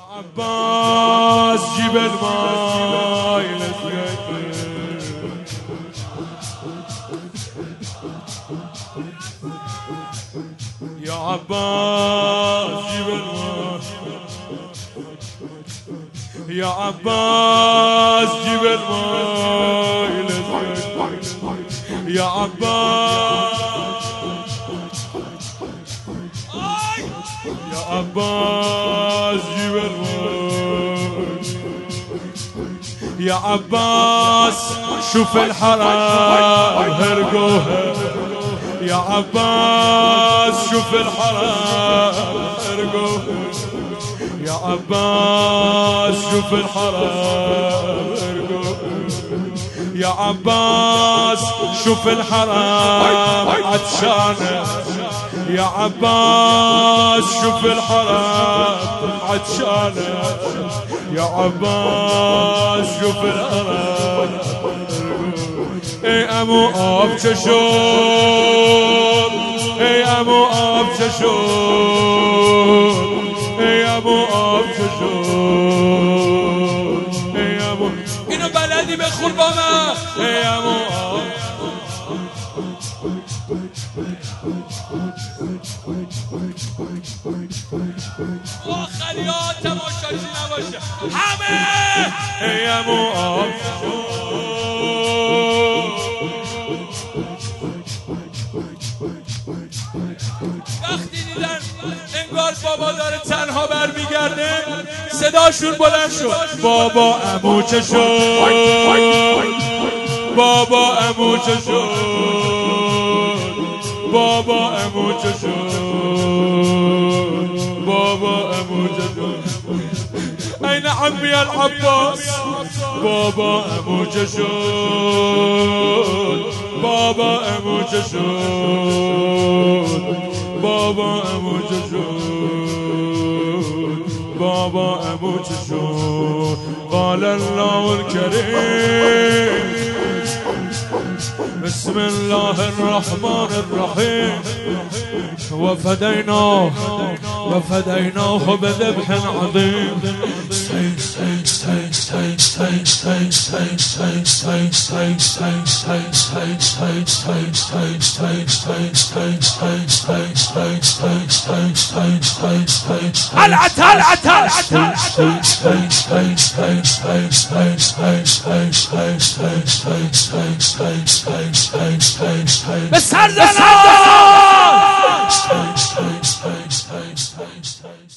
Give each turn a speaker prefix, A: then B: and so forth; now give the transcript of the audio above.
A: عباس جيب الماي يا عباس جيب الماي يا عباس جيب الماي يا عباس يا عباس جيب الماي يا عباس شوف الحرام هرقوها يا عباس شوف الحرام هرقوها يا عباس شوف الحرام هرقوها يا عباس شوف الحرام عطشانه يا عباس شوف الحرام عطشانه يا عباس شوف الحرام اي امو اب چشم اي امو اب چشم اي امو اب چشم اي امو اینو بلدی بخون با من ای امو آب خلیات تماشاچی نباشه همه ای امو آب وقتی دیدن انگار بابا داره تنها برمیگرده صداشون بلند شد بابا عمو چه شد بابا عمو چه شد بابا عمو چه شد بابا عمو چه شد این عمی العباس بابا عمو چه شد بابا عمو چه شد بابا عمو چه شد بابا عمو چه شد قال الله الكريم بسم الله الرحمن الرحيم وفديناه بذبح عظيم بسر